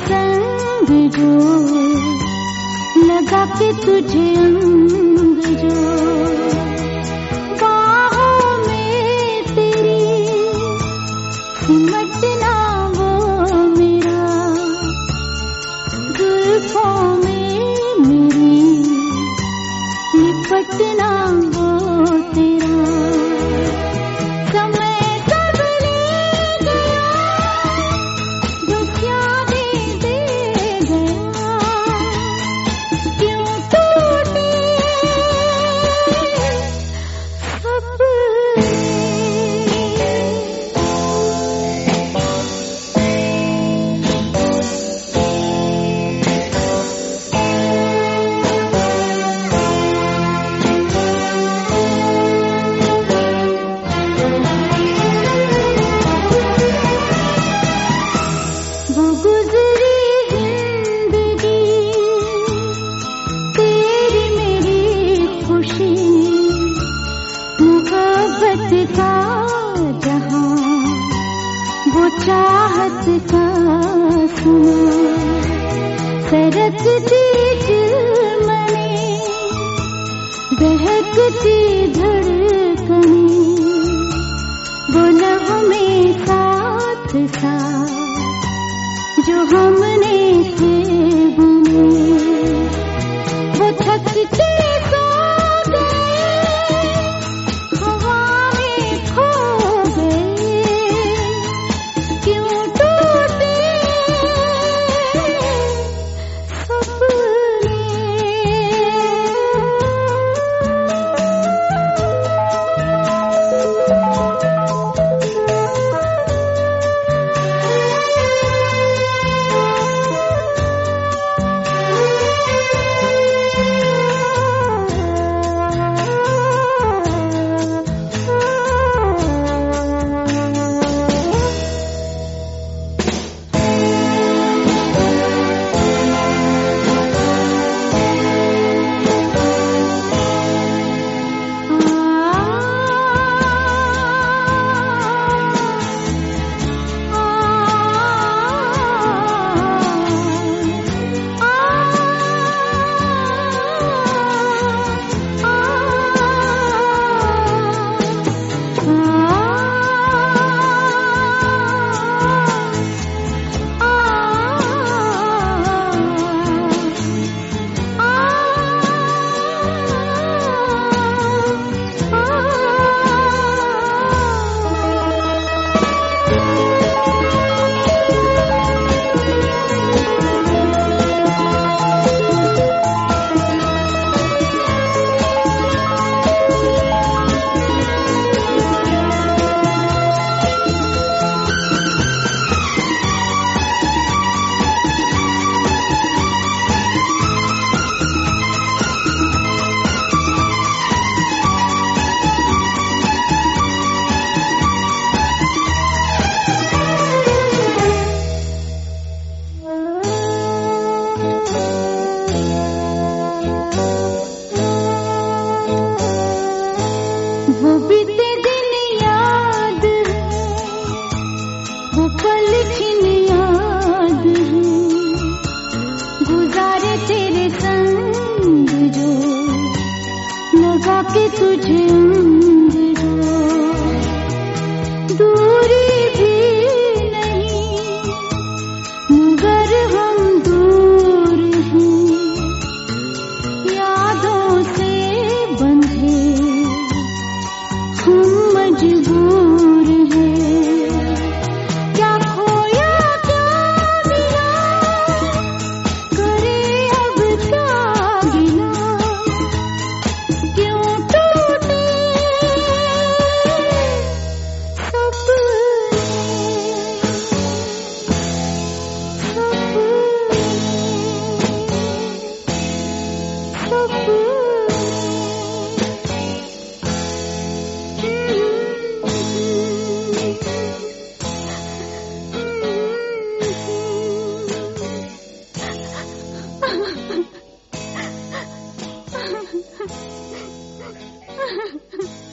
संग जो लगा के तुझे अंग जो बाहों में तेरी सिमटना वो मेरा जुल्फों में मेरी लिपटना वो तेरा समय सब ले गया जो क्या दे गया क्यों टूटे वो गुजरी जिंदगी तेरी मेरी खुशी मोहब्बत का जहां वो चाहत का सुना सरकती चिलमने बहकती धड़कने वो नगमे साथ साथ जो हमने थे बुने वो थक के सो गए हवा में खो गए क्यों टूटे वो बीते दिन याद है वो पल छिन याद है गुजारे तेरे संग जो लगा के तुझे अंग जो दूरी भी नहीं मगर हम दूर हैं यादों से बंधे हम मजबूर हैं क्या खोया क्या मिला करे अब क्या गिला क्यों टूटे सपने